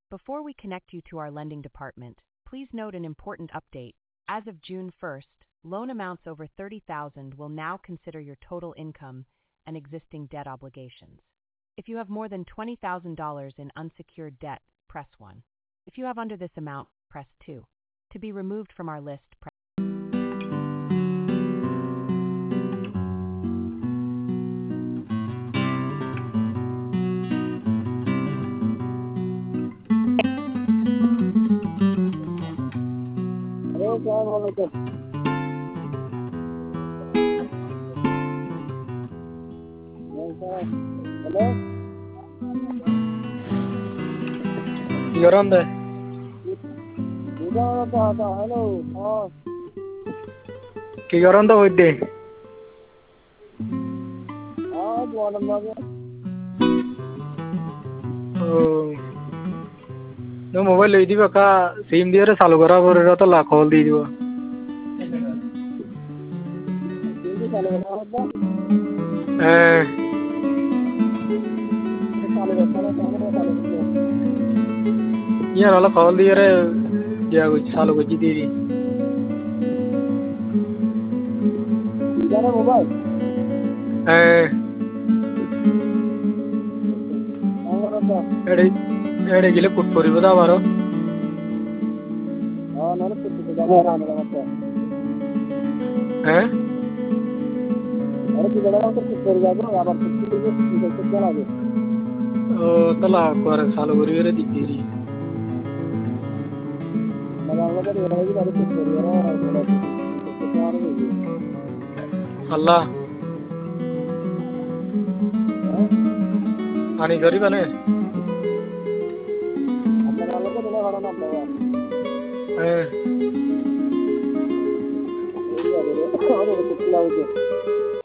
Before we connect you to our lending department, please note an important update. As of June 1st, loan amounts over $30,000 will now consider your total income and existing debt obligations. If you have more than $20,000 in unsecured debt, press 1. If you have under this amount, press 2. To be removed from our list, press Hello? You're on the Hello. you're on the weekday. No mobile ले दीवा का SIM दिया रे सालो करा बोले रहा तो ला खोल दी दीवा यार वाला खोल दिया रे क्या कुछ सालो कुछ दी दी Mobile. एड़े गिले पुट पोरी बता बारो हैं ओ तला कोरे सालो गुरी रे दिखती री अल्लाह आनी करी बने Hello.